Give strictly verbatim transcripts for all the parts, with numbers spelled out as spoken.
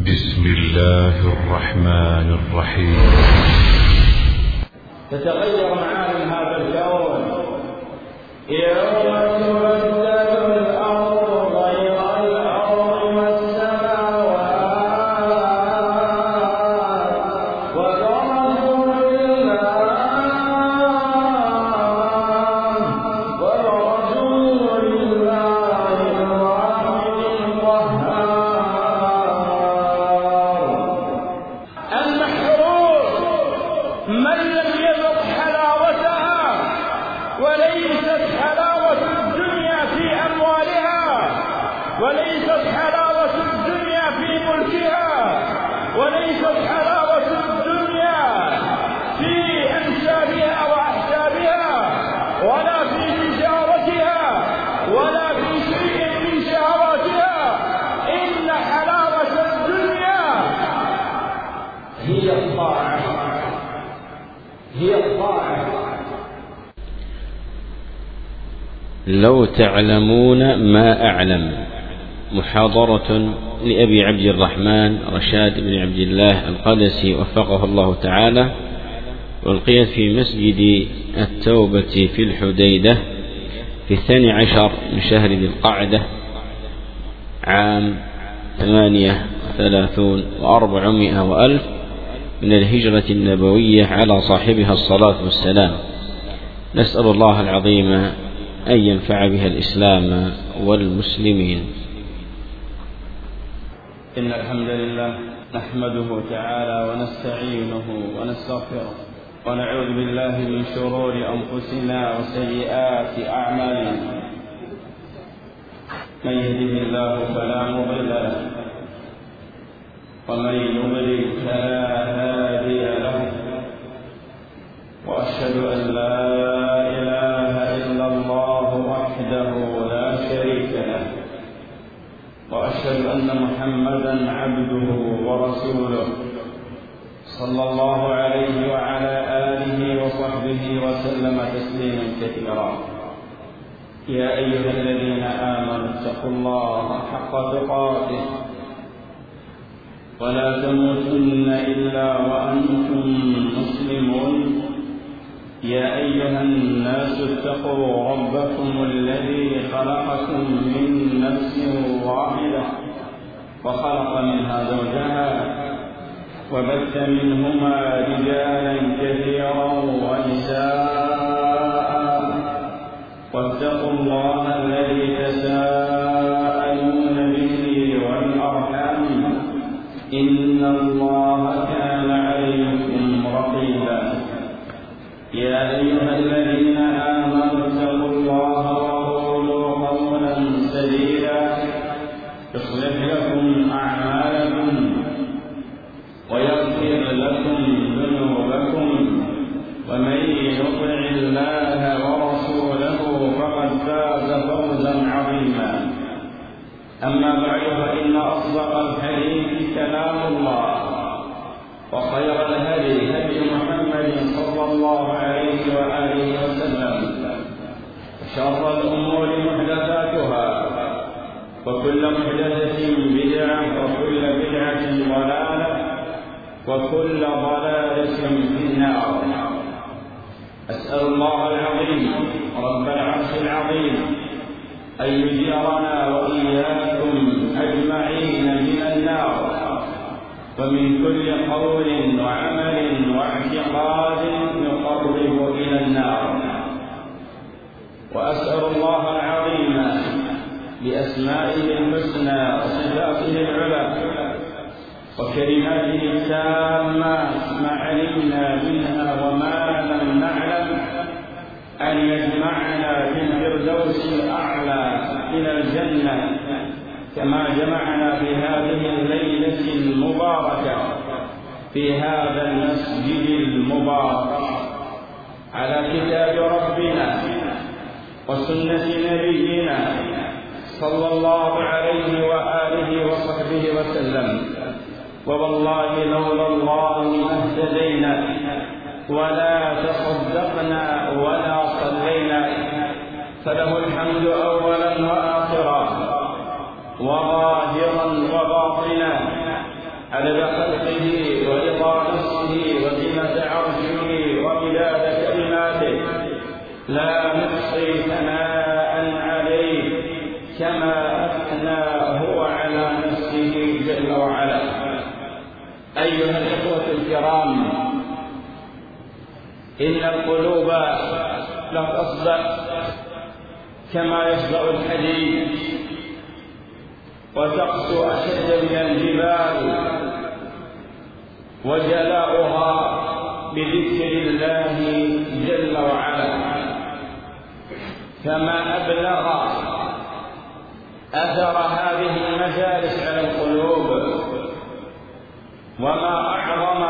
بسم الله الرحمن الرحيم. تتغير معالم هذا الكون يوم تبدل الأرض غير الأرض والسماوات وبرزوا لله وبرزوا لله الواحد القهار. المحروم من لم يذق حلاوتها، وليست حلاوة الدنيا في أموالها، وليست حلاوة الدنيا في ملكها، وليست حلاوة الدنيا في أنسابها وأحسابها، ولا في تجارتها، ولا في شيء من شهواتها. إن حلاوة الدنيا هي الطاعة، هي الطاعة. لو تعلمون ما أعلم. محاضرة لأبي عبد الرحمن رشاد بن عبد الله القدسي وفقه الله تعالى، ألقيت في مسجد التوبة في الحديدة في الثاني عشر من شهر ذي القعدة عام ثمانية وثلاثون وأربعمائة وألف من الهجرة النبوية على صاحبها الصلاة والسلام. نسأل الله العظيم أن ينفع بها الإسلام والمسلمين. إن الحمد لله نحمده تعالى ونستعينه ونستغفره، ونعوذ بالله من شرور أنفسنا وسيئات أعمالنا. من يهده الله فلا مضل له، ومن يضلل فلا هادي له، وأشهد أن لا إله إلا الله وحده لا شريك له، وأشهد أن محمدا عبده ورسوله صلى الله عليه وعلى آله وصحبه وسلم تسليما كثيرا. يا أيها الذين آمنوا اتقوا الله حق تقاته ولا تموتن إلا وأنتم مسلمون. يا أيها الناس اتقوا ربكم الذي خلقكم من نفس واحدة وخلق منها زوجها وبث منهما رجالا كثيرا ونساء، واتقوا الله الذي تساءلون به والأرحام إن الله كان عليكم رقيبا. يا أيها الذين آمنوا اتقوا الله وقولوا قولا سديدا يصلح لكم أعمالكم ويغفر لكم ذنوبكم، ومن يطع الله ورسوله فقد فاز فوزا عظيما. أما بعد، فإن أصدق الحديث كلام الله، وخير الهدي هدي محمد صلى الله عليه وآله وسلم، وشر الأمور محدثاتها، وكل محدثة بدعة، وكل بدعة ضلالة، وكل ضلالة في النار. أسأل الله العظيم رب العرش العظيم أن يجيرنا وإياكم أجمعين من النار، ومن كل قول وعمل واعتقاد يقرب إلى النار. وأسأل الله العظيم بأسمائه الحسنى وصفاته العلى وكلماته التامات ما علمنا منها وما لم نعلم أن يجمعنا في الفردوس الأعلى إلى الجنة، كما جمعنا في هذه الليلة المباركة في هذا المسجد المبارك على كتاب ربنا وسنة نبينا صلى الله عليه وآله وصحبه وسلم. ووالله لولا الله ما اهتدينا ولا تصدقنا ولا صلينا، فله الحمد أولا وآخرا وظاهرا وباطنا، عدد خلقه ورضا نفسه وزنة عرشه ومداد كلماته لا نحصي ثناء عليه كما أثنى هو على نفسه جل وعلا. أيها الإخوة الكرام، إن القلوب لتصدأ كما يصدأ الحديد وتقسو أشد من الجبال، وجلاؤها بذكر الله جل وعلا. كما أبلغ أثر هذه المجالس على القلوب، وما أعظم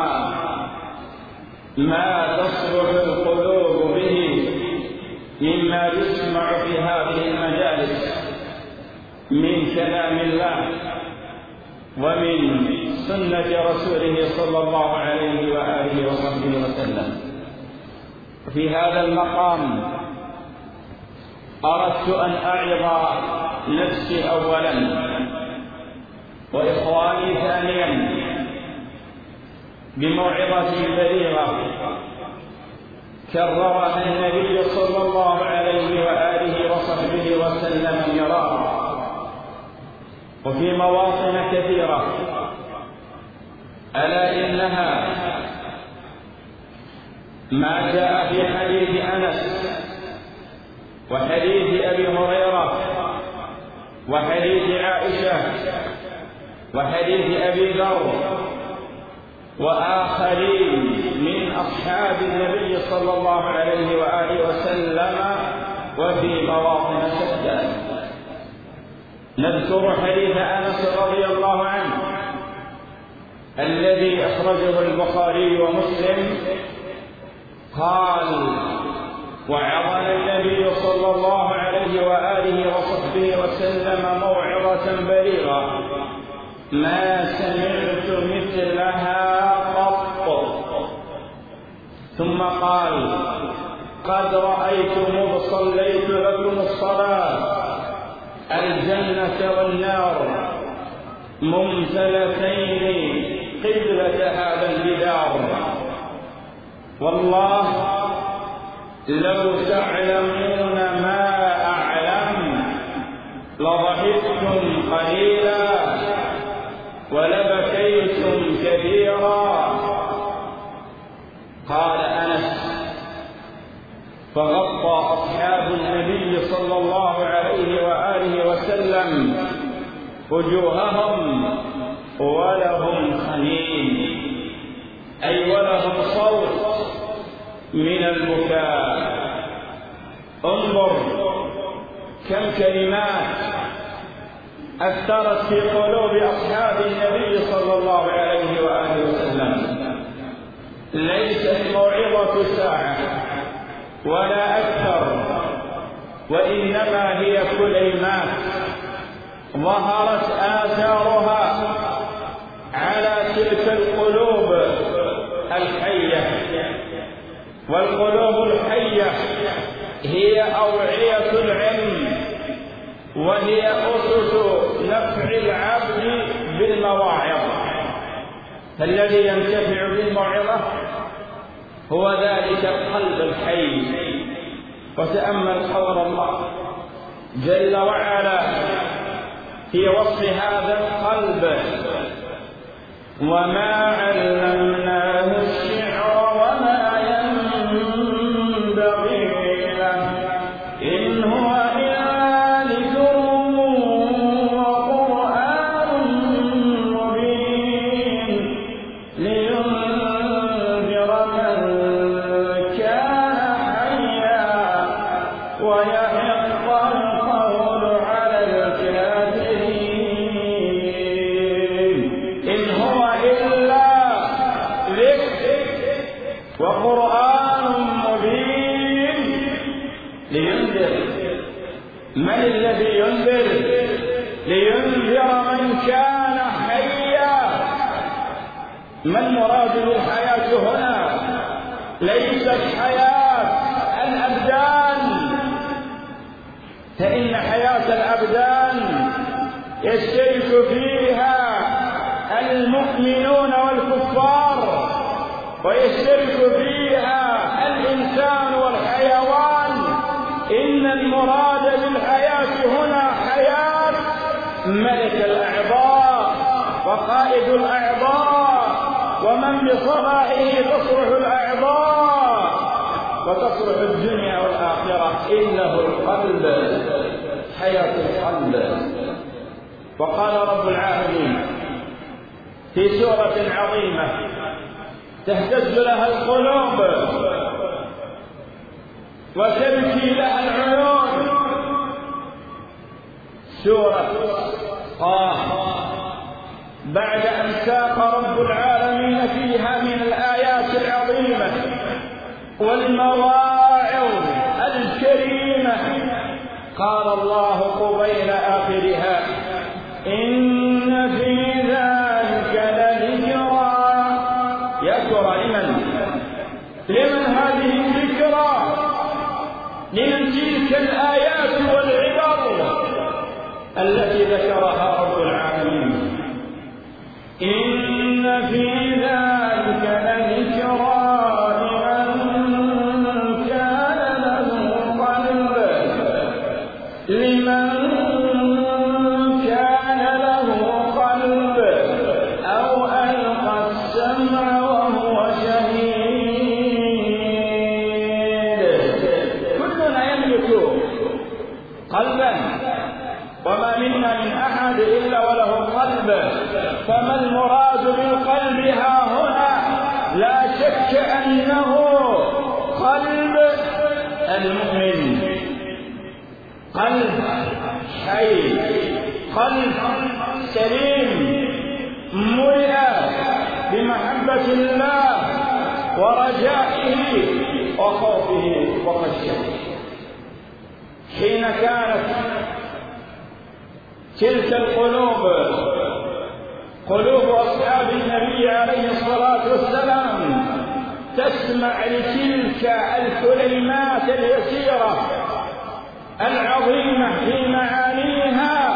ما تصلح القلوب به مما يسمع في هذه المجالس من كلام الله ومن سنة رسوله صلى الله عليه وآله وصحبه وسلم. في هذا المقام أردت أن أعظ نفسي أولا وإخواني ثانيا بموعظة بليغة كررها النبي صلى الله عليه وآله وصحبه وسلم مرارا وفي مواطن كثيرة، ألا إنها ما جاء في حديث أنس وحديث أبي هريرة وحديث عائشة وحديث أبي ذر وآخرين من أصحاب النبي صلى الله عليه وآله وسلم وفي مواطن شتى. نذكر حديث أنس رضي الله عنه الذي أخرجه البخاري ومسلم قال: وعظنا النبي صلى الله عليه وآله وصحبه وسلم موعظة بليغة ما سمعت مثلها قط. ثم قال: قد رأيت مذ صليت لكم الصلاة الجنة والنار ممتلتين قبلة هذا الجدار، والله لو تعلمون ما أعلم لضحكتم قليلا ولبكيتم كثيرا. قال أنس: فغطى أصحاب النبي صلى الله عليه وآله وسلم وجوههم ولهم خنين، أي ولهم صوت من البكاء. انظر كم كلمات أثرت في قلوب أصحاب النبي صلى الله عليه وآله وسلم. ليست موعظة ساعة ولا أكثر، وإنما هي كلمات ظهرت آثارها على تلك القلوب الحية. والقلوب الحية هي أوعية العلم، وهي أسس نفع العبد بالمواعظ. فالذي ينتفع بالموعظة هو ذلك القلب الحي. وتأمل قول الله جل وعلا في وصف هذا القلب: وما علمناه الشعر وما ينبغي له إن هو إلا ذكر وقرآن مبين لينذر من كان حيا ويحق القول على الكافرين. إن هو إلا ذكر وقرآن مبين لينذر. من الذي ينذر؟ لينذر من كان حيا. ما المراد بالحياة هنا؟ ليست حياة الأبدان، فإن حياة الأبدان يشترك فيها المؤمنون والكفار، ويشترك فيها الإنسان والحيوان. إن المراد بالحياة هنا حياة ملك الأعضاء وقائد الأعضاء، ومن بصلاحه تصلح الأعضاء وتصلح الدنيا والآخرة، إنه القلب، حياة القلب. وقال رب العالمين في سورة عظيمة تهتز لها القلوب وتبكي لها العيون، سورة طه، بعد أن ساق رب العالمين فيها من الآيات العظيمة والمواعظ الكريمة، قال الله قبيل آخرها: إن في ذلك لذكرى. يذكر لمن؟ لمن هذه الذكرى؟ لمن تلك الآيات والعبر التي ذكرها رب العالمين. إن في ذلك لذكرى لمن كان له قلب، لمن كان له قلب أو ألقى السمع وهو شهيد. كلنا يملك قلبا، وما منا من أحد إلا وله قلب، فما المراد بالقلب ها هنا؟ لا شك أنه قلب المؤمن، قلب حي، قلب سليم ملئ بمحبة الله ورجائه وخوفه وخشيته. حين كانت تلك القلوب قلوب أصحاب النبي عليه الصلاة والسلام تسمع لتلك الكلمات اليسيرة العظيمة في معانيها،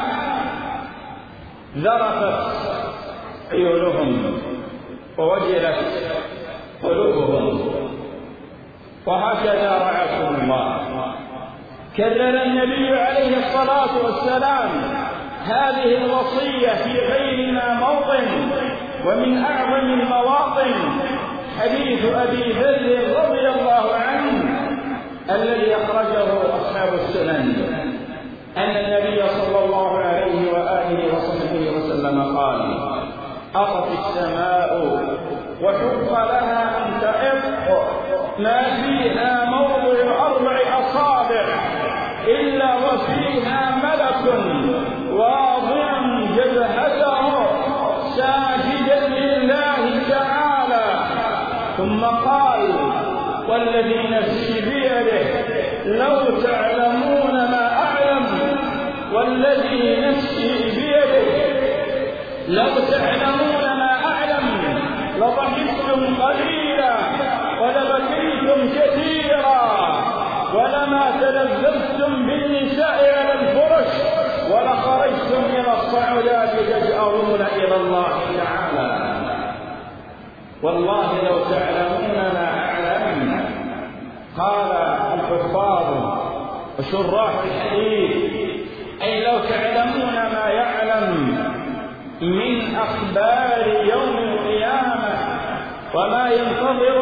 ذرفت عيونهم ووجلت قلوبهم. وهكذا رعاكم الله كرر النبي عليه الصلاة والسلام هذه الوصية في غير ما موطن، ومن أعظم المواطن حديث أبي ذر رضي الله عنه الذي أخرجه أصحاب السنن، أن النبي صلى الله عليه وآله وصحبه وسلم قال: أطت السماء وحق لها أن تئق، ما فيها موضع أربع أصابع إلا وفيها ملك واضع جبهته ساجدا لله تعالى. ثم قال: والذي نفسي بيده لو تعلمون ما أعلم، والذي نفسي بيده لو تعلمون ما أعلم لضحكتم قليلا ولبكيتم كثيرا، ولما تلذذتم بالنساء على الفرش، ولخرجتم إلى الصعودات تجأرون إلى الله تعالى. والله لو تعلمون ما أعلم. قال الحفاظ وشراح الحديث: أي لو تعلمون ما يعلم من أخبار يوم القيامة وما ينتظر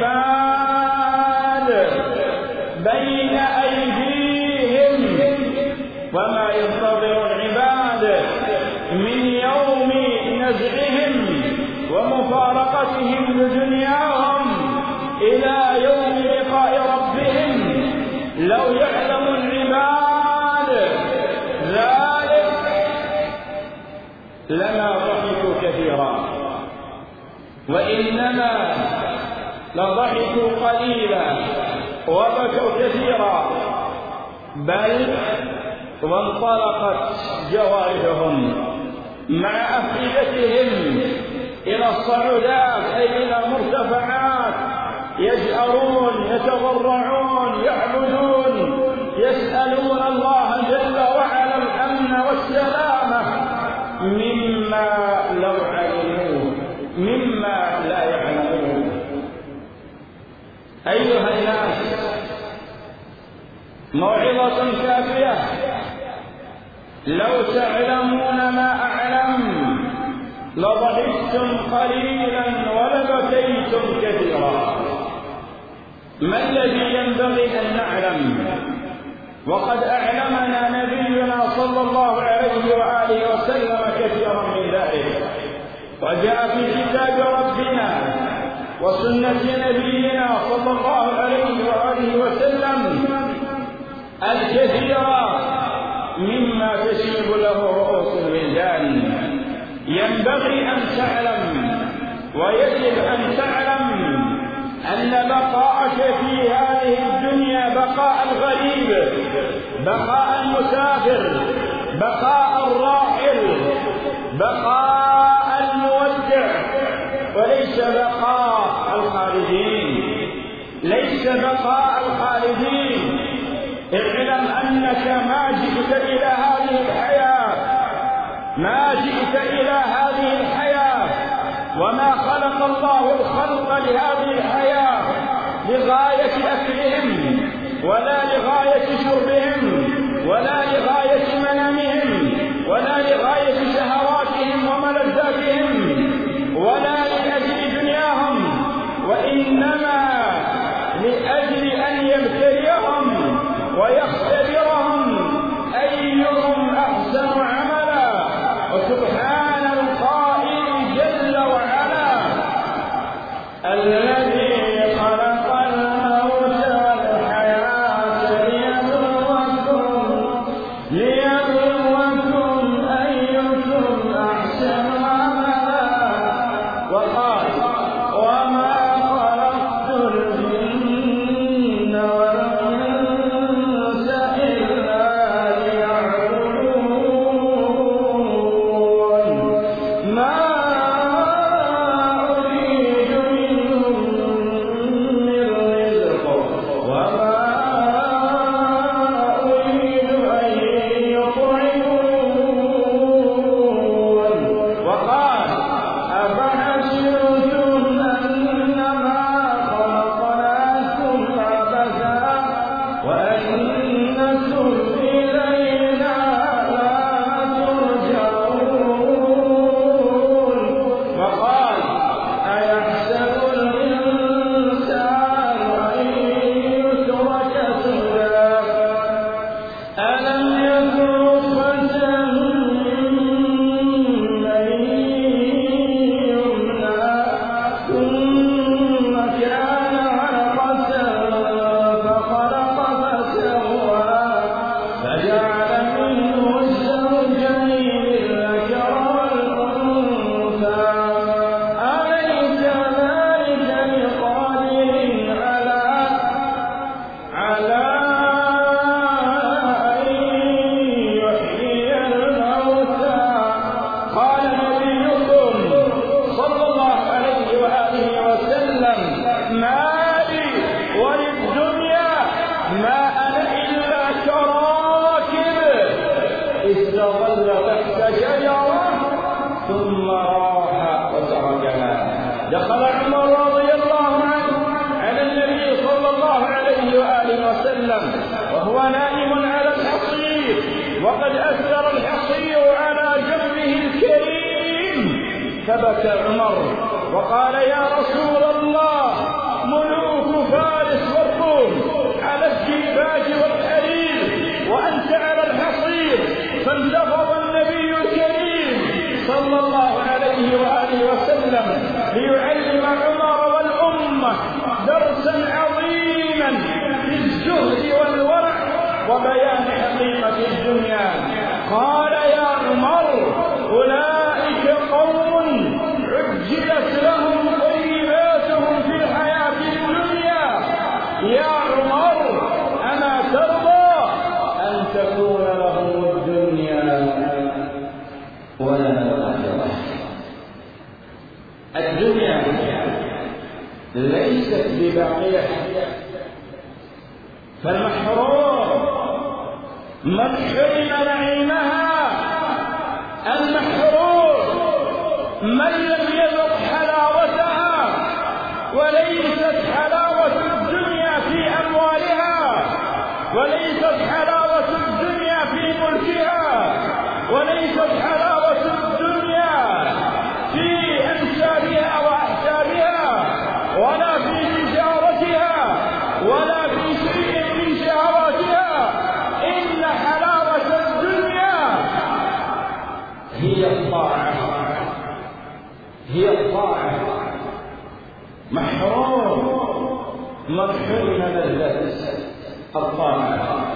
العباد بين أيديهم، وما ينتظر العباد من يوم نزعهم ومفارقتهم لدنياهم إلى يوم لقاء ربهم. لو يعلم العباد ذلك لما ضحكوا كثيرا، وإنما لضحكوا قليلا وبكوا كثيرا، بل وانطلقت جوارحهم مع أفئدتهم إلى الصعودات، أي إلى مرتفعات، يجأرون يتضرعون يعبدون يسألون الله جل وعلا الأمن والسلامة مما لو علموا موعظة كافية. لو تعلمون ما أعلم لضحكتم قليلا ولبكيتم كثيرا. ما الذي ينبغي أن نعلم؟ وقد أعلمنا نبينا صلى الله عليه وآله وسلم كثيرا من ذلك، وجاء في كتاب ربنا وسنة نبينا صلى الله عليه وآله وسلم الكثير مما تشيب له رؤوس الولدان. ينبغي أن تعلم ويجب أن تعلم أن بقاءك في هذه الدنيا بقاء الغريب، بقاء المسافر، بقاء الراحل، بقاء المودع، وليس بقاء الخالدين، ليس بقاء الخالدين. اعلم أنك ما جئت إلى هذه الحياة، ما جئت إلى هذه الحياة وما خلق الله الخلق لهذه الحياة لغاية أكلهم ولا لغاية شربهم ولا لغاية منامهم ولا لغاية شهواتهم وملذاتهم ولا لأجل دنياهم، وإنما لأجل أن يبتليهم ويختبرهم أيهم أحسن عملا. وسبحان القائل جل وعلا الذي خلق الموت والحياة ليبلوكم ليبلوكم أيكم أحسن عملا، وقال وما خلقت الجن والإنس إلا ليعبدون ما أريد منهم من رزق وما أريد أن يطعمون. وقال أفحسبتم أنما خلقناكم عبثا وأنكم إلينا لا ترجعون. وقال أيحسب الإنسان أن يترك سدى ألم يكن نطفة من ماء يمنى ثم كان علقة فخلق فسوى فجعل منه الزوجين الذكر والأنثى أليس ذلك بقادر على على أن يحيي الموتى. قال نبيكم صلى الله عليه وآله وسلم ما لي وللدنيا ما أنا إلا كراكب استظل تحت شجرة ثم راح وتركها. دخل عمر رضي الله عنه على النبي صلى الله عليه وآله وسلم وهو نائم على الحصير وقد أثر الحصير على جنبه الكريم، فبكى عمر وقال يا رسول الله ملوك فارس والروم على الديباج والحرير وأنت على الحصير. فانتفض النبي الكريم صلى الله عليه وآله وسلم ليعلم عمر والأمة درسا عظيما في الزهد والورع وبيان حقيقة الدنيا. قال يا عمر أولئك قوم عجلت لهم طيباتهم في الحياة الدنيا. يا عمر أما ترضى أن تكون لهم الدنيا ولا الآخرة؟ الدنيا ليست بباقية، فالمحروم من حرم نعيمها، المحروم من لم يذق حلاوتها. وليست حلاوة الدنيا في أموالها، وليست محروم من حرم لذة الطاعة.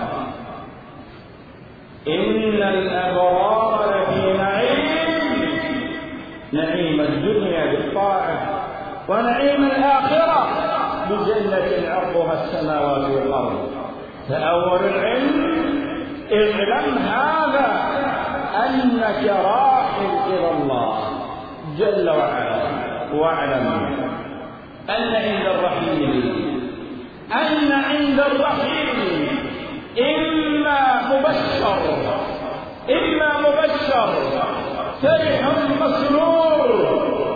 إن الأبرار لفي نعيم، نعيم الدنيا بالطاعة، ونعيم الآخرة بجنة عرضها السماوات والأرض. تأول العلم، اعلم هذا أنك راحل إلى الله جل وعلا، واعلم أن عند الرحيل أن عند الرحيل إما مبشر إما مبشر فرح مسرور،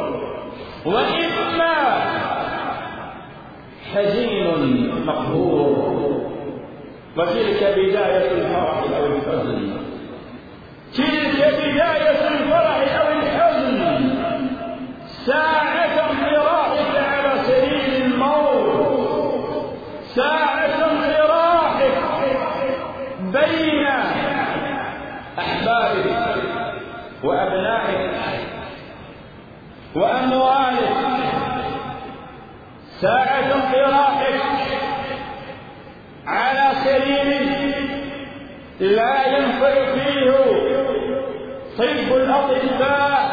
وإما حزين مقهور. وتلك بداية الفرح أو الحزن، تلك بداية الفرح أو الحزن، ساعة انطراحك على سرير الموت، ساعة انطراحك بين أحبابك وأبنائك وأموالك، ساعة انطراحك على سرير لا ينفع فيه طب الأطباء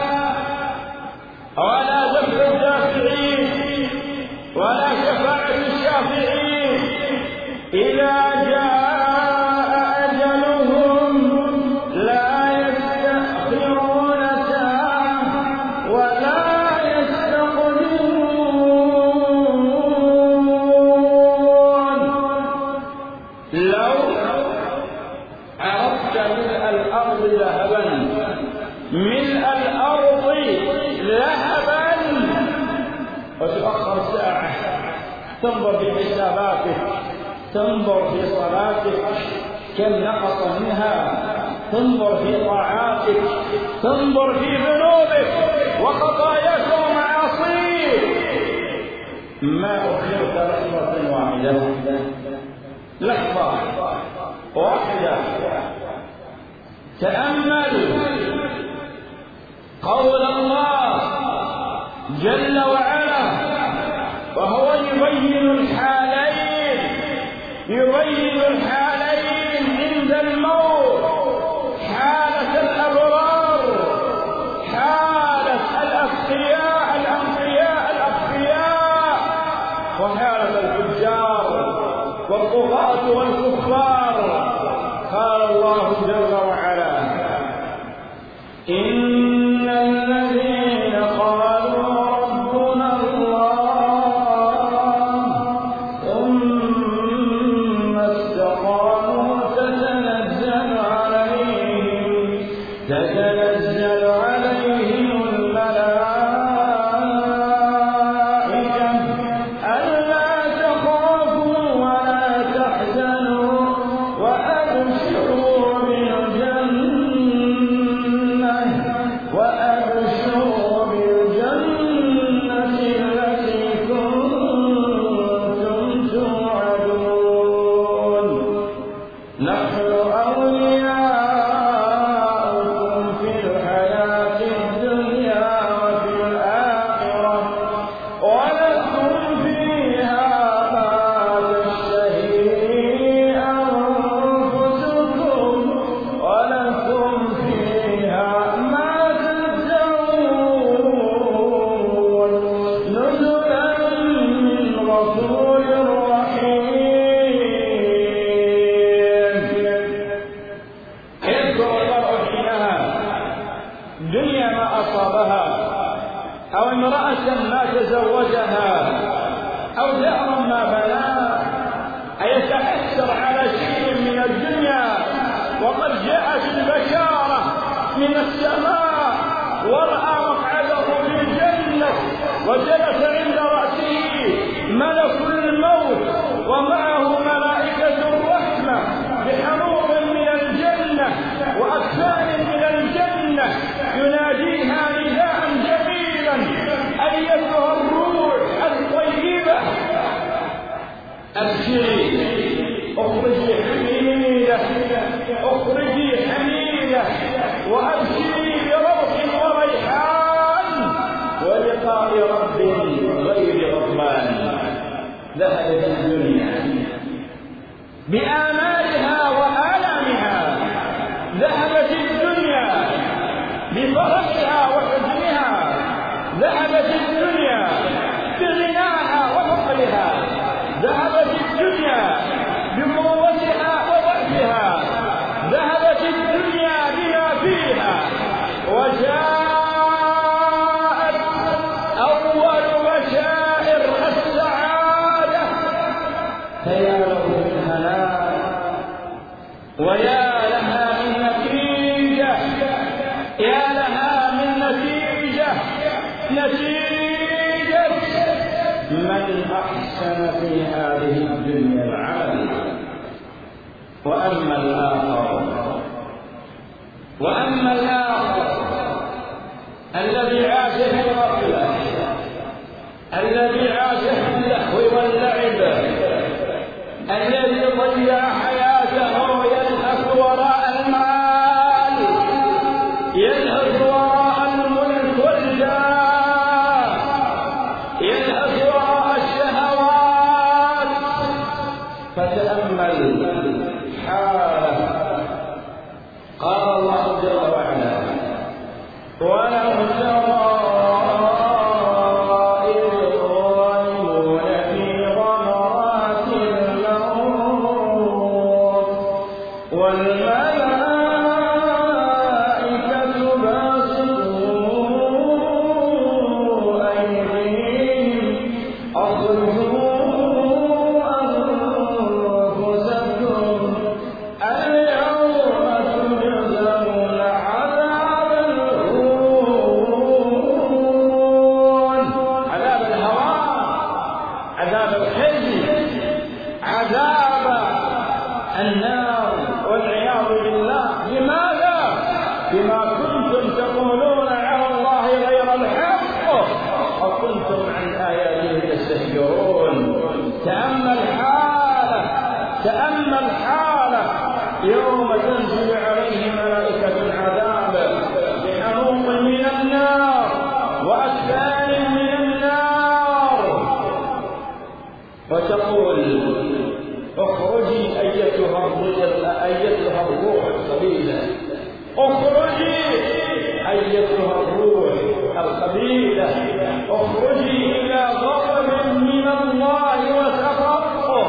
ولا دفع الدافعين ولا شفاعة الشافعين. إذا جاء أجلهم لا يستأخرون ساعة ولا يستقدمون. لو عرفت ملء الأرض ذهبا ملء الأرض ذهبا وتؤخر ساعة، تنظر في حساباتك، تنظر في صلاتك كم نقص منها، تنظر في طاعاتك، تنظر في ذنوبك وخطاياك ومعاصيك، ما أخرت لحظة واحدة، لحظة واحدة. تأمل قول الله جل وعلا وهو يبين الحالين، يبين الحالين عند الموت، حالة الأبرار، حالة الأتقياء الأنقياء الأخفياء، وحالة الفجار والطغاة والكفار. قال الله جل وعلا: إن الذين قالوا ربنا الله ثم استقاموا تتنزل عليهم تتنزل عليهم الملائكة ألا تخافوا ولا تحزنوا وأبشروا بالجنة وأبشروا بالجنة التي كنتم توعدون. نحن أولياؤكم في الحياة الدنيا وفي الآخرة ولكم فيها ما تشتهي أنفسكم ولكم فيها ما تدعون، نزلا من غفور رحيم. يذكر الله حينها دنيا ما أصابها أو امرأة ما تزوجها أو دهرا ما بناه، أيتأثر على شيء من الدنيا وقد جاءت البشارة من السماء ورأى مقعده في الجنة وجلس عند رأسه ملك الموت ومعه ملائكة الرحمة بحنوط من الجنة وأكفان من الجنة يناديها نداء جميلا: أيتها الروح الطيبة أبشري، اخرجي حميدة، اخرجي حميدة وأبشري بروح وريحان ولقاء رب ذهبت الدنيا بآمالها وآلامها، ذهبت الدنيا بفرحها وحزنها، ذهبت الدنيا بغناها وفقرها، ذهبت الدنيا بقوتها وضعفها، ذهبت الدنيا بما فيها، وجاءت أول بشائر السعادة، فيا له من هناء ويا لها من نتيجة، يا لها من نتيجة، نتيجة من أحسن في هذه الدنيا العمل. وأما الآخر وأما الآخر الذي عاش في الغفلة، الذي عاش في اللهو واللعب، الذي ضيع حياته يلهث وراء المال، يلهث وراء الملك والجاه، يلهث وراء الشهوات، فتأمل حاله. قال الله جل وعلا: ولو ترى تأمل حاله، تأمل حاله يوم تنزل عليه ملائكة العذاب بحنوط من النار وأكفان من النار، وتقول: اخرجي أيتها أيتها الروح الخبيثة، اخرجي أيتها الروح الخبيثة، اخرجي إلى غضب من الله وسخط.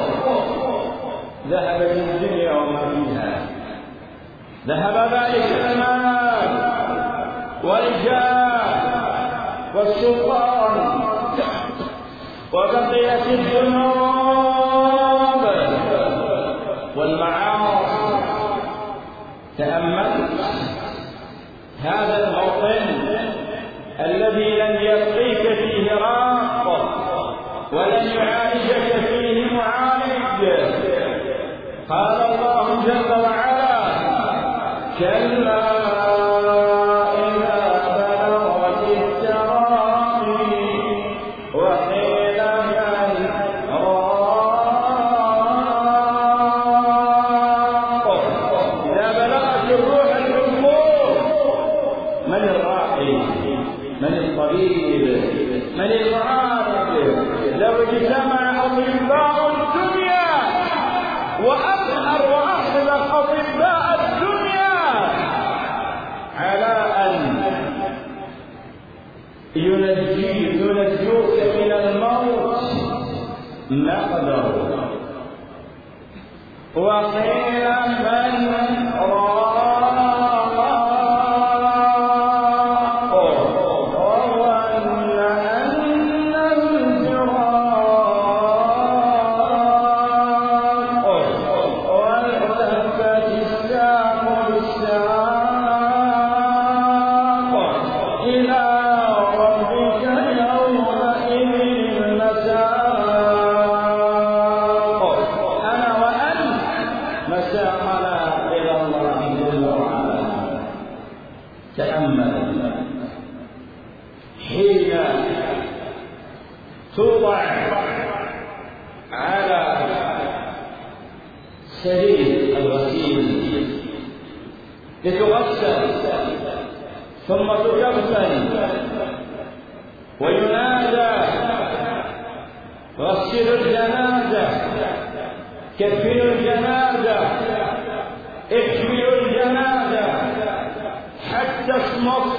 ذهبت الدنيا وما فيها، ذهب ذلك المال والجاه والسلطان، وبقيت الذنوب والمعاصي. تأمل هذا الموطن الذي لن يبقيك فيه راق ولن يعالجك فيه معالج. قال الله جل وعلا: كلا إذا بلغت التراقي وقيل من راق. إذا بلغت الروح الحلقوم، من الراقي؟ من الطبيب؟ من المعالج؟ لو اجتمع أطباء الدنيا وأظهر وأحلق أطباء الدنيا على أن ينجيك ينجوك من الموت ما قدروا. وقيل من راق توضع على سرير الغسيل لتغسل ثم تكفن وينادى غسلوا الجنازة، كفنوا الجنازة، احملوا الجنازة حتى اصمت.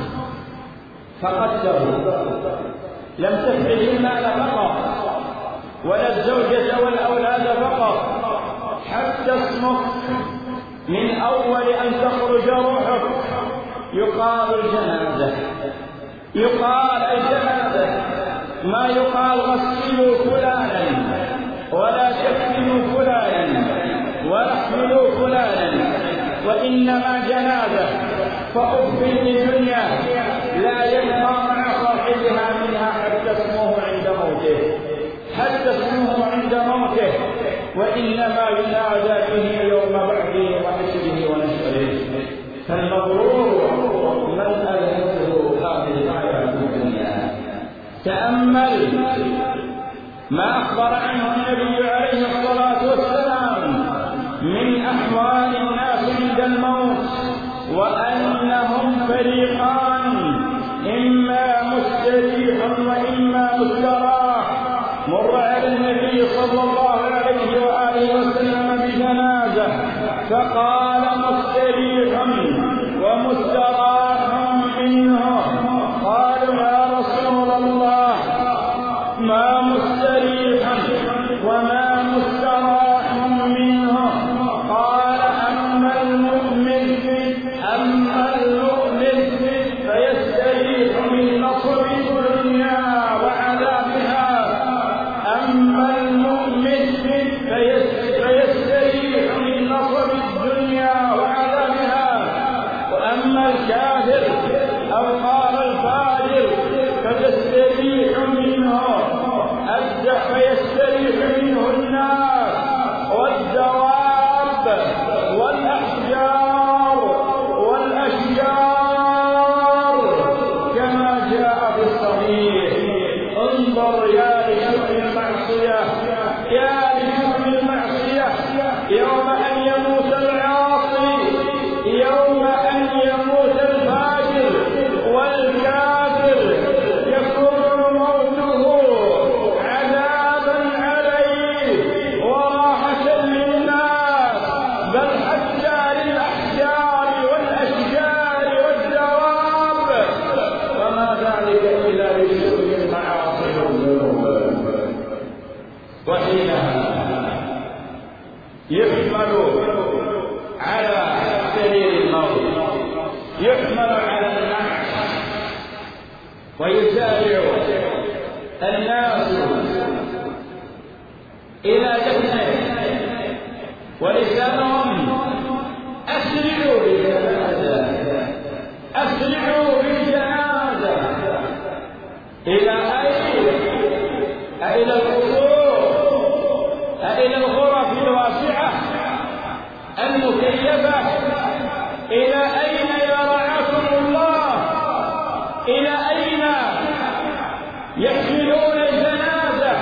فقدروا، لم تفعل المال فقط ولا الزوجة والأولاد فقط، حتى اصمت. من أول أن تخرج روحك يقال الجنازة، يقال الجنازة، ما يقال غسلوا فلانا ولا كفنوا فلانا ولا احملوا فلانا، وإنما جنازة. فأف للدنيا لا يبقى مع صاحبها منها حتى اسمه عند موته، حتى اسمه عند موته، وإنما ينادى به يوم بعثه وحشره ونشره. فالمغرور من ألهته هذه الحياة الدنيا. تأمل ما أخبر عنه النبي عليه الصلاة والسلام من أحوال الناس عند الموت، وأنهم فريقان، إما مستريح وإما مستراح. مر على النبي صلى الله عليه وآله وسلم بجنازة فقال مستريح ومستراح منه. قالوا يا رسول الله ما مستريح وما مستراح منه؟ قال أما المؤمن أما المؤمن فيستريح من نصب الدنيا وعذابها، أما المؤمن فيستريح من نصب الدنيا وعذابها، وأما الكافر أو قال الفاجر فتستريح منه فيستريح منه الناس والدواب والأحجار والأشجار، كما جاء في الصحيح. انظر يا لشؤم المعصية، يا لشؤم المعصية، يوم أن يموت العاصي، يوم أن يموت الفاجر والكافر، يكون موته عذابا عليه وراحة للناس، بل حتى للأحجار والأشجار والدواب، وما ذلك إلا لشؤم المعاصي والذنوب. وحينها يحمل على سرير الموت، يحمل على النعش، ويسارع الناس إلى دفنه، ولسانهم أسرعوا بالجنازة، أسرعوا بالجنازة. إلى أين؟ إلى القصور، إلى الغرف الواسعة المكيفة. إلى أين يا رعاكم الله؟ إلى أين؟ يحملون الجنازة،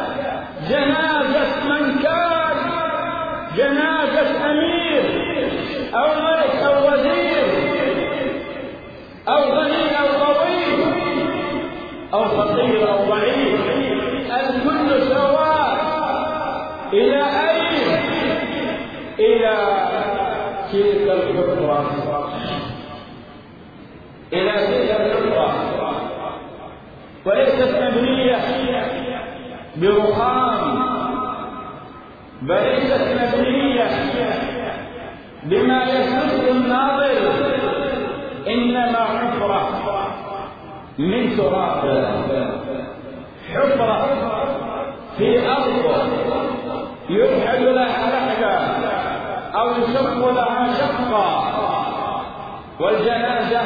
جنازة من كان، جنازة أمير أو ملك أو وزير أو غني أو قوي أو فقير أو ضعيف، الكل سواء. إلى أين؟ إلى تلك الحفرة، إلى تلك الحفرة، وليست مبنية برخام، بل ليست مبنية بما يسر الناظر، إنما حفرة من تراب، حفرة في أرض يرحل لها رحلة أو يشق لها شقا، والجنازة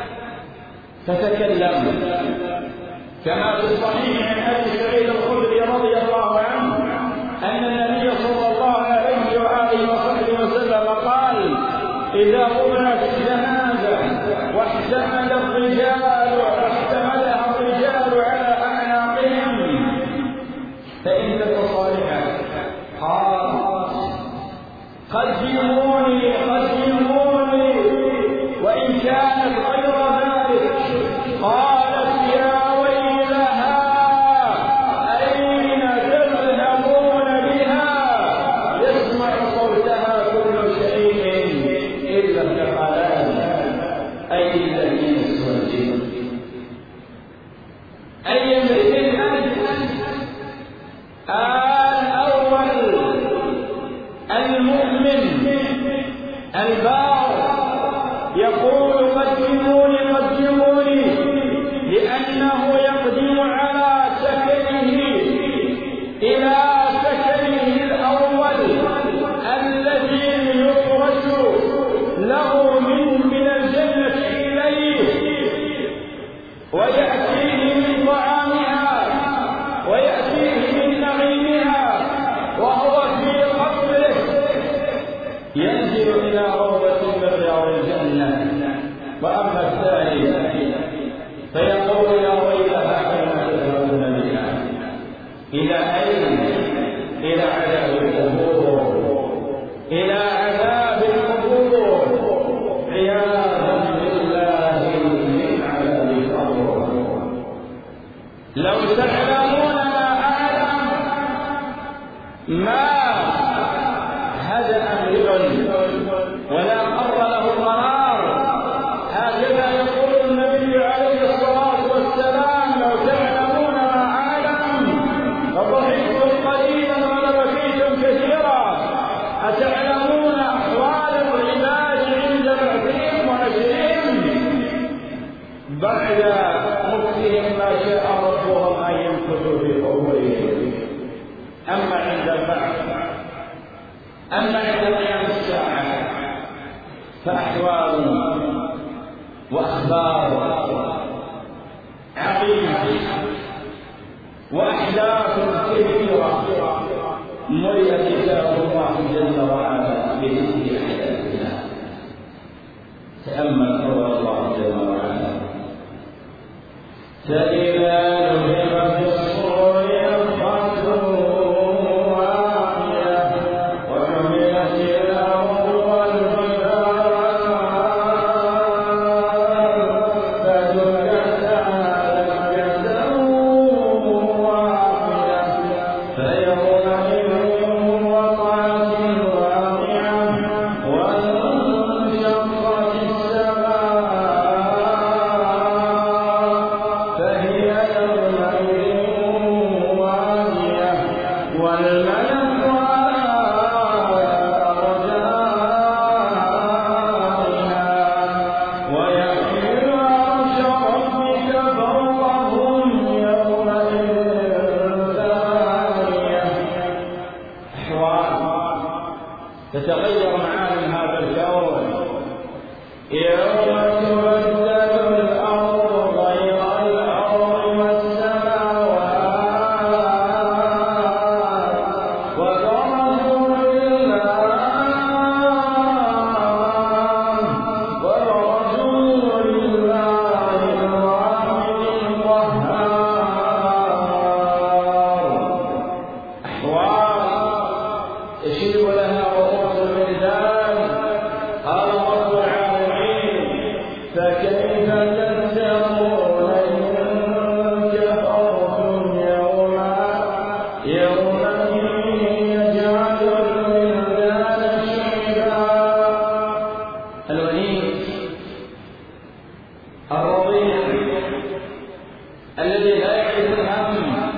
تتكلم كما في الصحيح عن أبي سعيد الخدري رضي الله عنه أن النبي صلى الله عليه وآله وصحبه وسلم قال: إذا قمت الجنازة واحتمل الرجال واحتملها الرجال على أعناقهم فإن صالحا قال: قدموني قدموني، وإن كانت غير ذلك قالت: يا ويلها أين البار يقول قدموني قدموني لأنه يقدم على سكنه إلى سكنه الأول الذي يفرش له من من الجنة إليه، ويأتيه من طعامها ويأتيه من نعيمها وهو في قبره، ينزل إلى روضة من رياض الجنة. وأما الثاني فيقول يا ويلها أين تذهبون بها؟ إلى أين؟ إلى عذاب القبور، إلى عذاب القبور عياذا بالله من عذاب القبور. لو تعلمون ما أعلم ما هدأ امرئ ولا قر له قرار. هكذا يقول النبي عليه الصلاة والسلام: لو تعلمون ما أعلم فضحكتم قليلا ولبكيتم كثيرا. أتعلمون أحوال العباد عند بعثهم ونشرهم بعد موتهم ما شاء ربهم أن يمكثوا في قبورهم؟ أما عند البعث، أما عند قيام الساعة فأحوال وأخبار عظيمة وأحداث كثيرة ملئ كتاب الله جل وعلا بذكر أحداثها. تأمل قول الله جل وعلا: فإذا نفخ في الصور نفخة واحدة وحملت الأرض والجبال فدكتا دكة واحدة فيومئذ وقعت الواقعة وانشقت السماء فهي يومئذ واهية والملك على أرجائها ويحمل عرش ربك فوقهم يومئذ ثمانية. أحوال تتغير معالم هذا الكون يوم تبدل الأرض غير الأرض والسماوات وبرزوا لله وبرزوا لله الواحد القهار. أحوال تشيب لها رؤوس البلدان. قال رب العالمين: فكيف تتقون إن كفرتم يوما يوما يجعل الولدان شيبا. الوليد الرضيع الذي لا يعرف الهم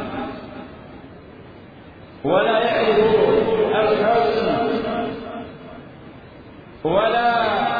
ولا يعرف الحزن ولا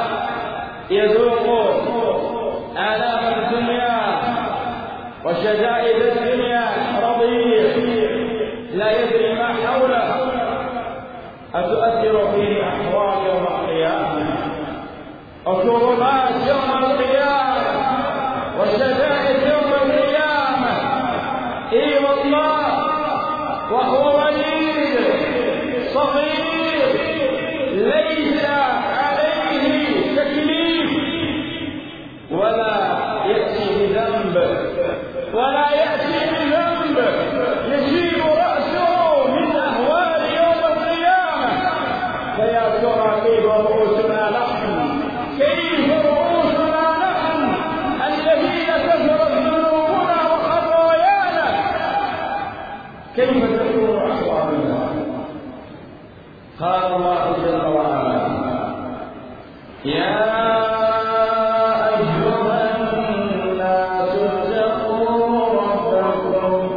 يذوق آلام الدنيا وشدائد الدنيا، رضيع لا يدري ما حوله. أتؤثر فيه أحوال يوم القيامة وكربات يوم القيامة وشدائد يوم القيامة؟ إي والله، وهو وليد صغير ليس عليه تكليف ولا يأتي بذنب ولا يأتي بذنب يجيب رأسه من أهوال يوم القيامة. فيا ترى كيف رؤوسنا نحن، كيف رؤوسنا نحن الذين كثرت ذنوبنا وخطايانا، كيف تكون أحوالنا؟ قال الله جل وعلا: يا أيها الناس اتقوا ربكم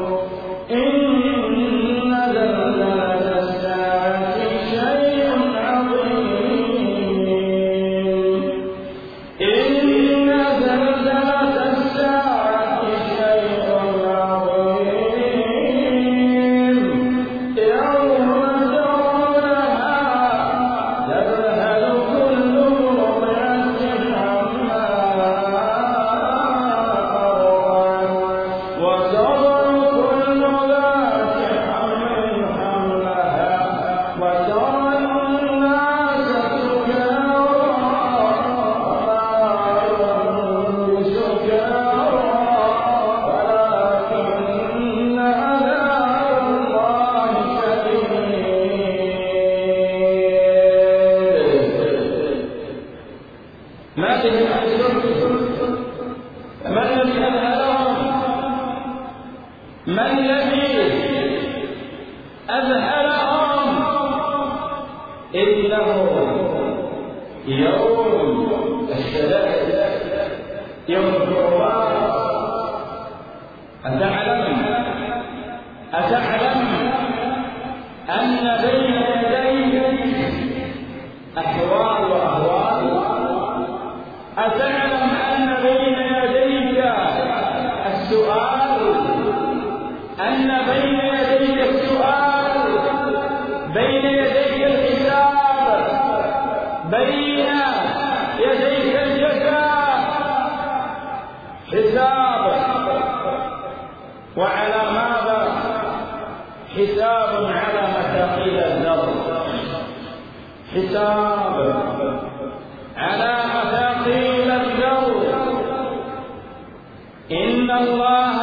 إن زلزلة الساعة شيء عظيم بهم ما الذي أذهلهم؟ ما الذي أذهلهم؟ إنه يوم الشدائد، يوم الكربات. أتعلم أتعلم أن بين يديك أحوال وأهوال؟ أتعلم أن بين يديك السؤال؟ أن بين يديك السؤال، بين يديك الحساب، بين يديك الجزاء، حساب. وعلى ماذا؟ حساب على مثاقيل الذر، حساب على مثاقيل الذر. إن الله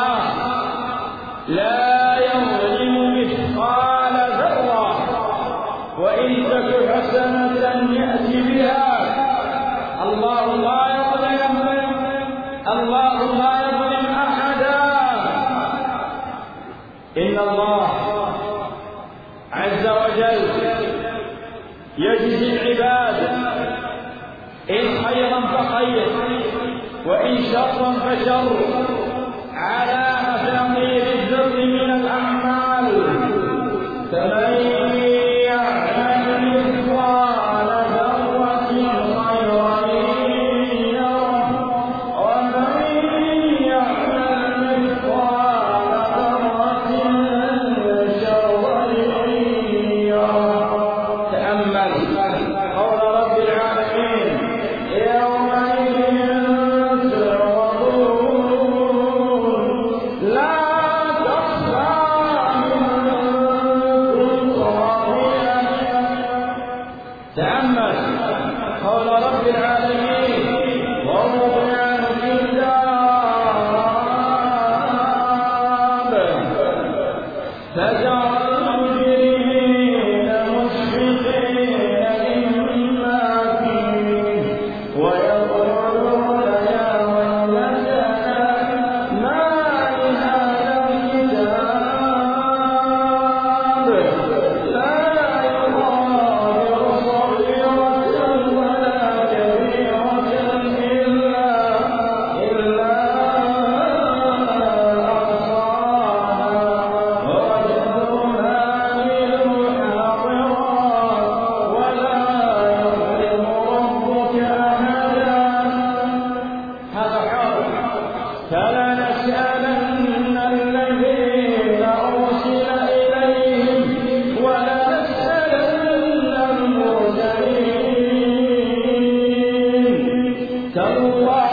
لا يظلم مثقال ذرة، وإن تك حسنة يأتي بها. الله لا يظلم، الله لا يظلم أحدا. إن الله عز وجل يجزي العباد إن خيرا فخير وإن شرا فشر على مثاقيل الذر من الأعمال. فمن يعمل مثقال ذرة خيرا يره، ومن يعمل مثقال ذرة شرا يره. تأمل قول رب العالمين: يومئذ تعرضون لا تخفى منكم خافية. تأمل قول رب العالمين: ووضع الكتاب فترى المجرمين مشفقين مما فيه ويقولون يا ويلتنا ما لهذا الكتاب لا يغادر صغيرة ولا كبيرة إلا إلا أحصاها ووجدوا ما عملوا حاضرا ولا يظلم ربك أحدا. هذا حاضر. فلنسألن الذين أرسل إليهم ولنسألن المرسلين. تالله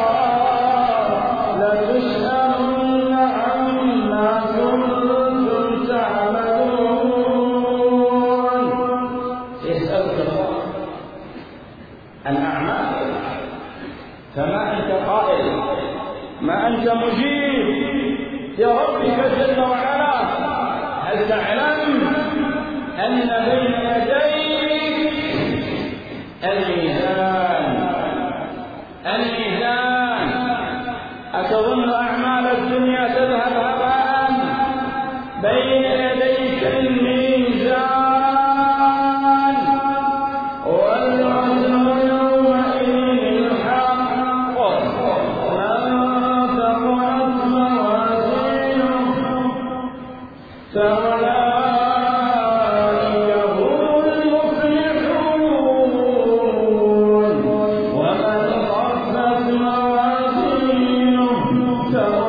لتسألن عما كنتم تعملون. يسألك الله عن أعمالك، فما أنت قائل، ما أنت مجيب لربك جل وعلا. هل تعلم أن بين يديك الميزان؟ الميزان. أتظن أعمال الدنيا تذهب هباء؟ بين يديك الميزان، والوزن يومئذ الحق. من ثقلت موازينه فأولئك هم المفلحون، ومن خفت موازينه فأولئك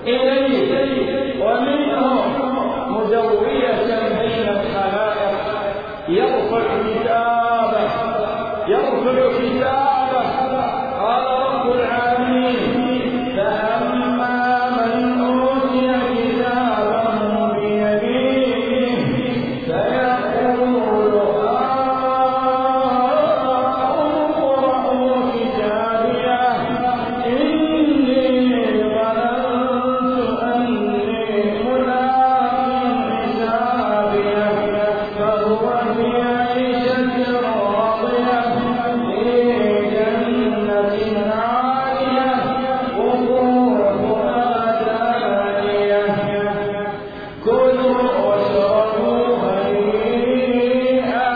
إليه، ومنهم مدوية بين الخلائق يرفع كتابه يرفع كتابه قال رب العالمين: فأما من أوتي كتابه بيمينه فيقول اقرءوا كتابيه إني ظننت أني ملاق حسابيه فهو في عيشة راضية في جنة عالية قصورها دانية كلوا واشربوا هنيئا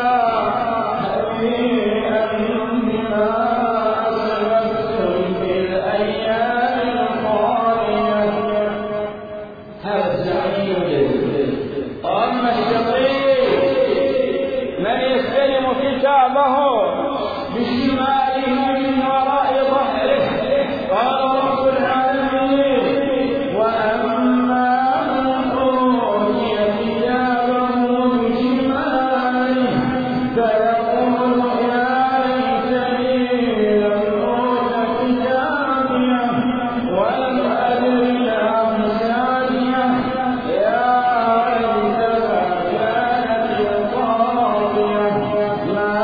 هنيئا بما أسلفتم في الأيام الخالية. هذا الزعيم. أما الشقي من يستلم كتابه بشماله من وراء ظهره قال رب العالمين: وأما من أوتي كتابه بشماله فيقول يا ليتني لم أوت كتابيه ولم أدر ما حسابيه يا ليتها كانت القاضية ما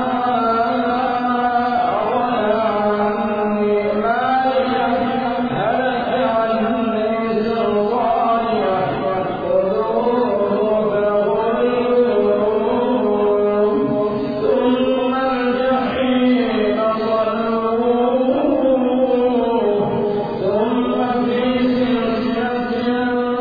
أغنى عني ماليه هلك عني سلطانيه خذوه فغلوه ثم الجحيم صلوه ثم في سلسلة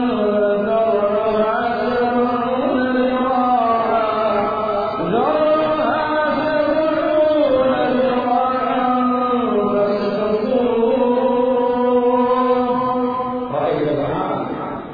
ذرعها سبعون ذراعا ذرعها سبعون ذراعا فاسلكوه. رأيت الآن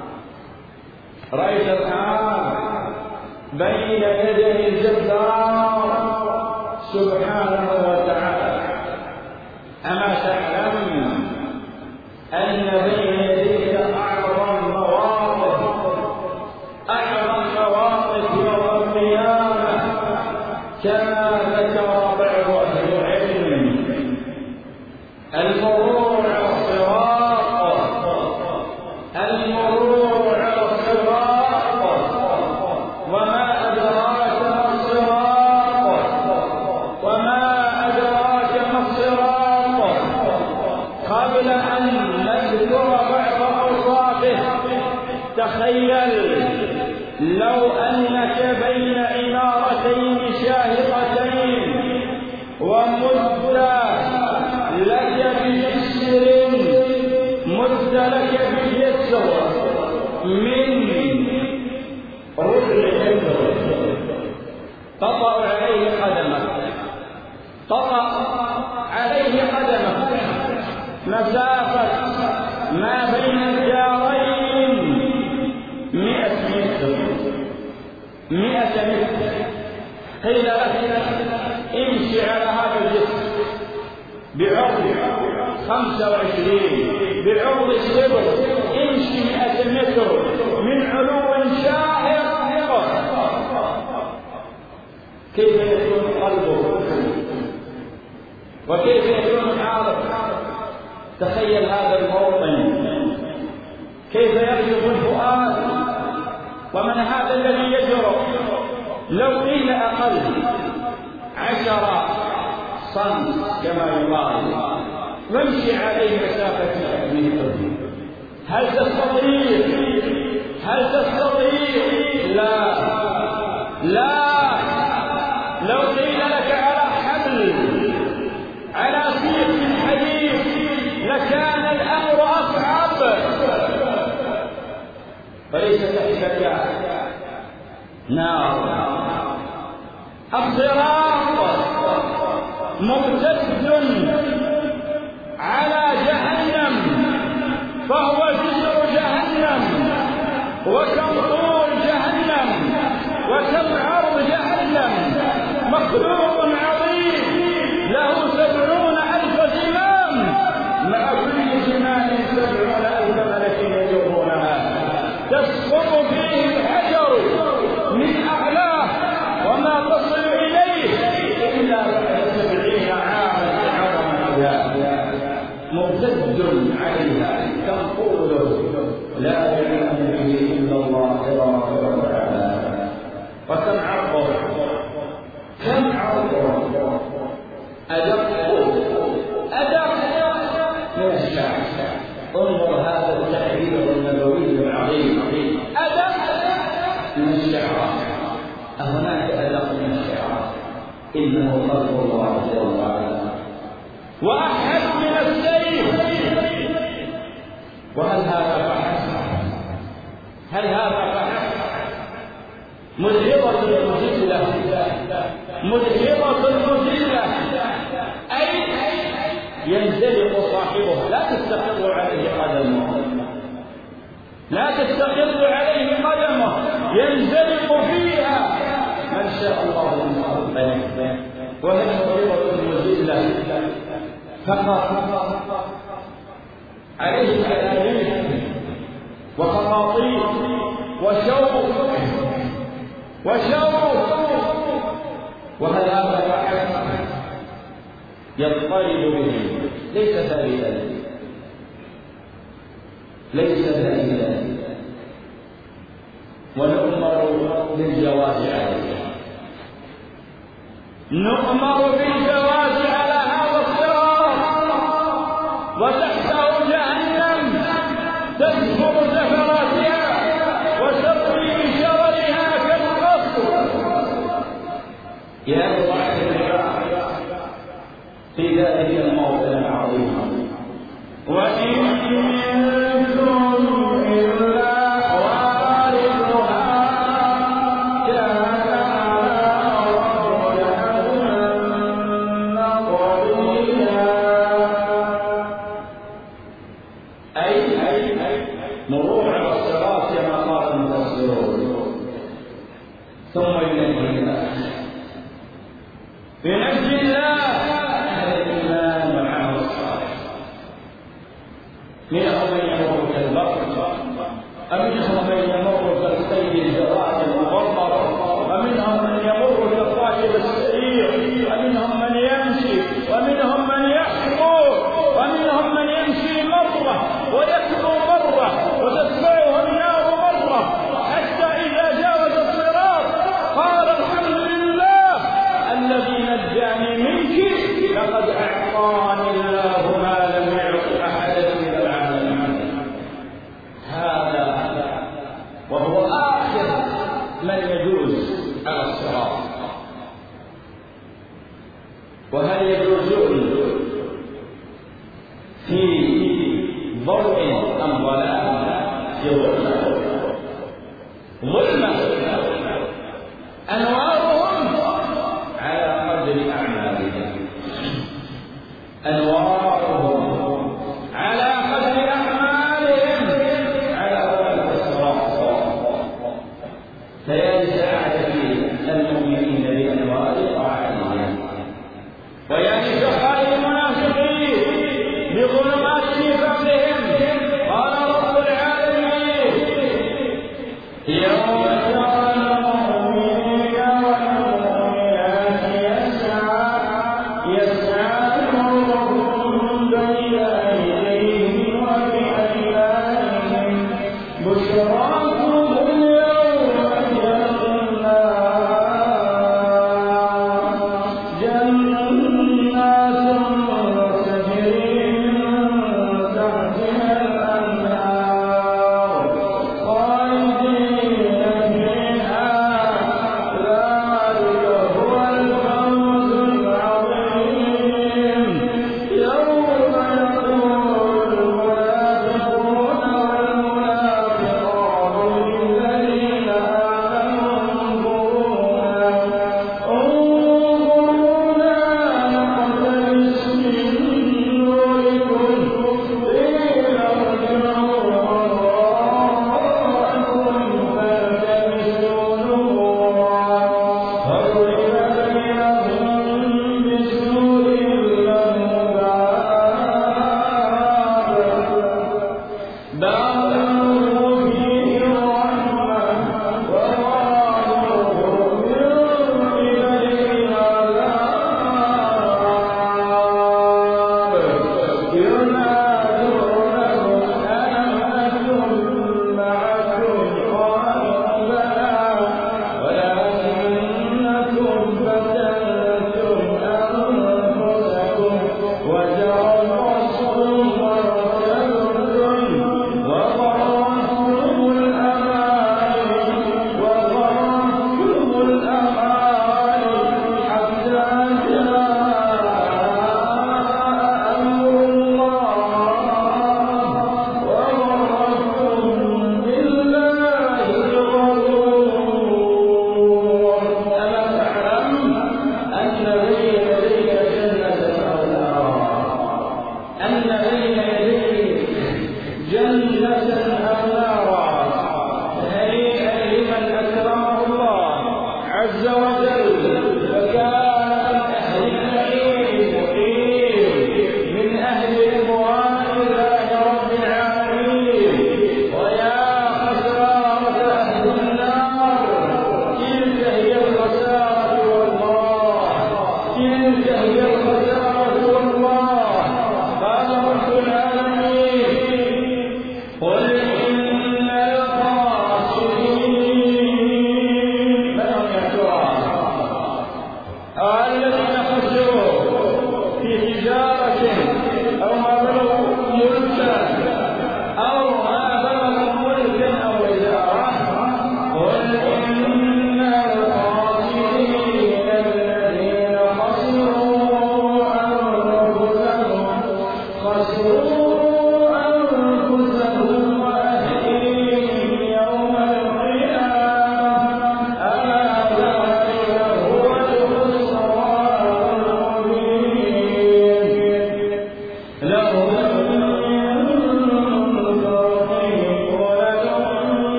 رأيت الآن بين يدي الجبار سبحانه وتعالى. أما تعلم أن بين يديك أعظم مواقف أعظم مواقف يوم القيامة كما ذكر بعض أهل العلم: المرور على الصراط المرور على الصراط وما أدراك ما الصراط وما أدراك ما الصراط. قبل أن نذكر بعض أوصافه تخيل لو أنك بين عمارتين شاهقتين ومد لك بجسر مد لك بجسر من رجل تطأ عليه قدمك تطأ عليه قدمك مسافة ما بين الدارين مئة متر مئة متر. قيل لك امشي على هذا الجسر بعرض خمسة وعشرين بعرض الشبر امشي مئة متر من علو شاهق. كيف يكون قلبه وكيف يكون حاله؟ تخيل هذا الموطن كيف يرجف الفؤاد. ومن هذا الذي يجرؤ لو قيل أقل عشر صنف كما يقال وامشي عليه مسافة متر، هل تستطيع؟ هل تستطيع؟ لا لا. لو قيل لك على حبل على سيف حديد لكان الأمر أصعب. فليس تحتك نار. الصراط ممتد على جهنم فهو جسر جهنم، وكم طول جهنم وكم عرض جهنم. مخلوق عظيم له سبعون ألف زمام، مع كل زمام سبعون ألف ملك عليها تنقله لا يعلم به إلا الله تبارك وتعالى. وكم عرضه كم عرضه أدق أدق من الشعر. انظر هذا التحرير النبوي العظيم أدق من الشعر. هناك أدق من الشعر إنه خلق الله جل وعلا وأحد من السيف. وهل هذا فحسب؟ هل هذا فحسب؟ مذهبة المذلة مذهبة المذلة أي ينزلق صاحبه لا تستقر عليه قدمه لا تستقر عليه قدمه ينزلق فيها من شاء الله من خلقه. وهي مذهبة المذلة فقط عليه كلامه وخطاطيف وشوق وشوق. وهل هذا فحسب؟ يضطرب به ليس ذلك ليس ذلك ونؤمر بالجواز عليه نؤمر بالجواز على هذا الصراط وتحته جهنم تزهر زفراتها وتطري بشررها كالقصر. يا الله في ذلك الموطن العظيم وإن منكم إلا واردها كان ربك حتما قضيا. أي مرور على الصراط كما قال المفسرون. ثم ينجي الله ينجي الله منهم من يمر كالبقر ومنهم من يمر كالسيد الجراد المغبر ومنهم من يمر كالراكب السريع ومنهم من يمشي ومنهم من يحبو ومنهم من يمشي مرة ويكبو مرة وتتبعه النار مرة حتى إذا جاوز الصراط قال الحمد لله الذي نجاني منك لقد أعطاني الله ما لم يعط أحدا من العالمين. هذا وهو آخر من يجوز على الصراط. وهل يجوزون في ضوء أم ضلال؟ في ظلمة ظلمة أنوارهم على قدر أعمالهم أنوارهم على قدر أعمالهم على ذلك الصراط. فيا لسعادة المؤمنين بأنوار طاعتهم ويا لسخاء المنافقين بظلمات نفاقهم. قال رب العالمين يوم ترى المؤمنين والمؤمنات يسعى يسعى نورهم بين أيديهم وبأيمانهم بشراكم اليوم جنات جنات تجري من تحتها الأنهار خالدين فيها ذلك هو الفوز العظيم. يوم يقول المنافقون والمنافقات للذين آمنوا انظرونا انظرونا نقتبس من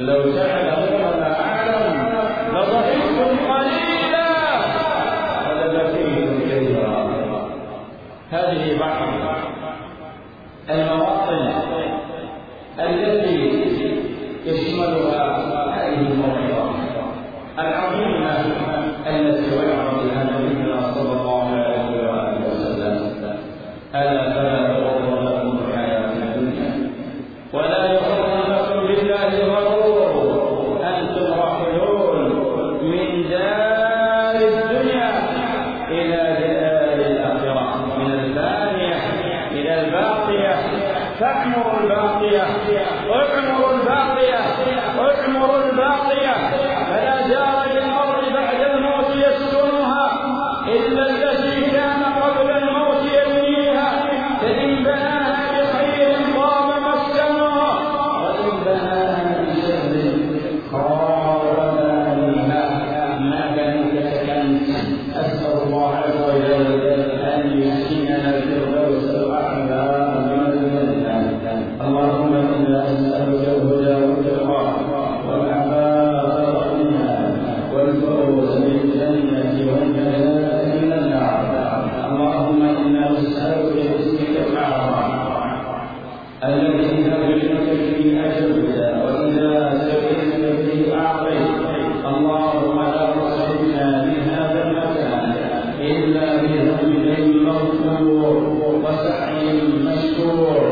لو تعلمون ما أعلم لضحكتم قليلا ولبكيتم كثيرا. هذه بعض المواطن التي يشملها هذه الموعظة العظيمة التي وعظ بها نبينا صلى الله عليه وآله وسلم: ألا فلا تغرنكم الحياة الدنيا ولا يغرنكم بالله الغرور، أنتم راحلون من دار الدنيا إلى دار الآخرة، من الفانية إلى الباقية، فاعمروا الباقية، اعمروا الباقية، اعمروا الباقية، فلا دار للأرض بعد الموت يسكنها إلا التي كان قبل الموت يبنيها، فإن بناها بخير طاب مسكنها وإن بناها بشر خاب بانيها. ما كانت سكنت. أسأل الله عز وجل أن يسكننا الفردوس الأعلى من الجنة. اللهم إنا نسألك الهدى والتقى والعفاف والفوز بالجنة والنجاة من النار. اللهم إنا نسألك باسمك الأعظم الذي تبلغك به أجلك وإذا سئلت به أعطيت. اللهم لا تصرفنا من هذا المكان إلا بذنب مغفور وسعي مشكور